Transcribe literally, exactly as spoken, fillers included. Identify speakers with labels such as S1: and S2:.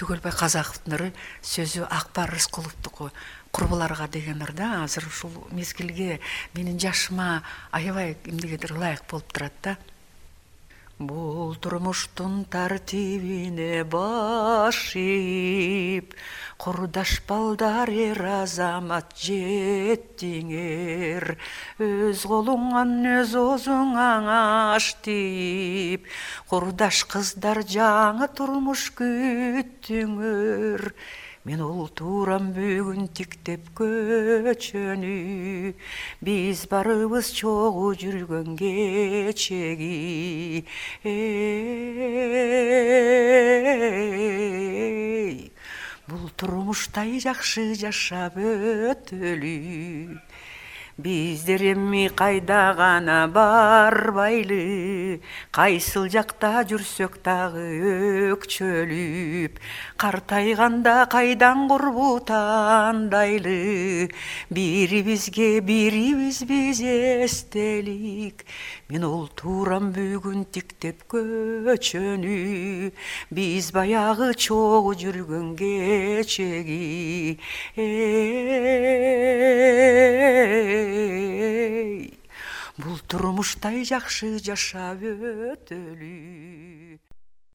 S1: Түгелбай Казаковтун сөзү Акбар Рыскуловдуку курбуларга дегенер да. Азыр ушул мезгилге менин жашыма аябай эмнегедир ылайык болуп турат да. Бул турмуштун тартибине баш ийип, курдаш балдар эр азамат жеттиңер, өз колуңан өз оозуңан аш тийип, курдаш кыздар жаңы турмуш күттүңөр. Мен ол турам бүгүн тиктеп көчөнү, биз барыбыз чогуу жүргөн кечеги. Эй, бул турмуштай жакшы жашап өтөлү, биздер эми кайда гана барбайлы, кайсыл жакта жүрсөк дагы өкчөлүп, картайганда кайдан курбу тандайлы, бирибизге бирибиз биз эстелик. Мен ол турам бүгүн тиктеп көчөнү, биз баягы чогуу жүргөн кечеги. Эй, бул турмуштай жакшы жашап өтөлү.